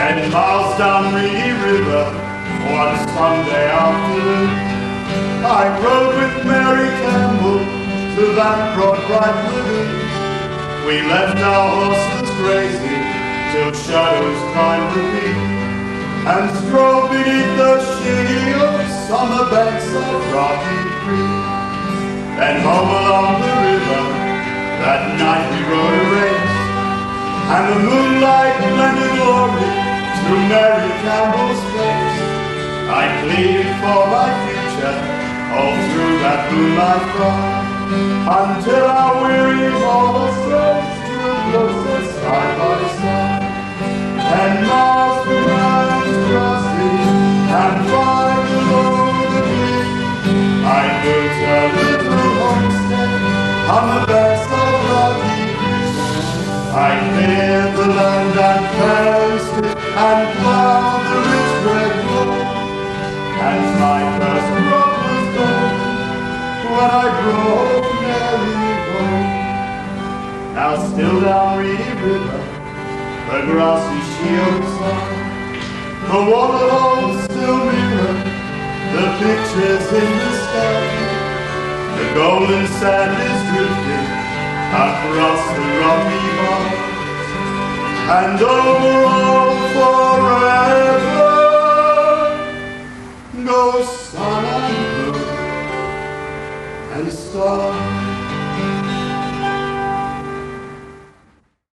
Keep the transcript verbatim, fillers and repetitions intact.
Ten miles down Reedy River, one Sunday afternoon, I rode with Mary Campbell to that broad bright lagoon. We left our horses grazing till shadows climbed the peak, and strolled beneath the shady of summer banks of Rocky Creek. Then home along the river, that night we rode a race, and the moonlight blended glory through Mary Campbell's face. I pleaded for my future all through that moonlight ride, until our weary horses drew closer side by side. Ten miles from Ryan's Crossing and five below the creek, I built a little homestead on the banks of Rocky Creek. I cleared the land and fenced it and plowed the rich red lawn, and my first crop was gone when I brought Mary home. Now still down Reedy River, the grassy shields lie, the waterholes still mirror the pictures in the sky. The golden sand is drifting across the rocky bars, and over all